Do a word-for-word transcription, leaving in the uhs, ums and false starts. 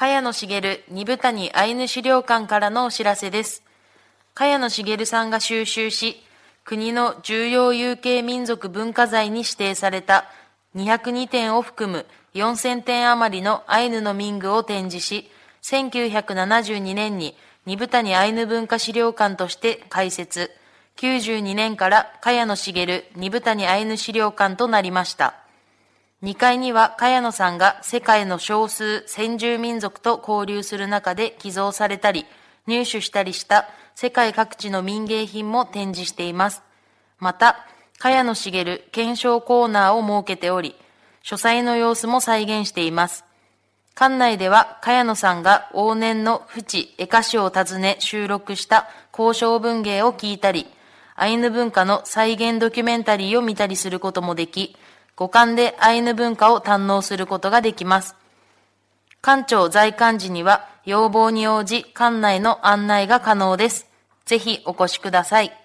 茅野茂二部谷アイヌ資料館からのお知らせです。茅野茂さんが収集し、国の重要有形民族文化財に指定されたにひゃくにてんを含むよんせんてん余りのアイヌの民具を展示し、せんきゅうひゃくななじゅうにねんに二部谷アイヌ文化資料館として開設、きゅうじゅうにねんから茅野茂二部谷アイヌ資料館となりました。にかいには茅野さんが世界の少数先住民族と交流する中で寄贈されたり、入手したりした世界各地の民芸品も展示しています。また、茅野茂検証コーナーを設けており、書斎の様子も再現しています。館内では茅野さんが往年の淵江歌詞を訪ね収録した交渉文芸を聞いたり、アイヌ文化の再現ドキュメンタリーを見たりすることもでき、五感でアイヌ文化を堪能することができます。館長在館時には要望に応じ館内の案内が可能です。ぜひお越しください。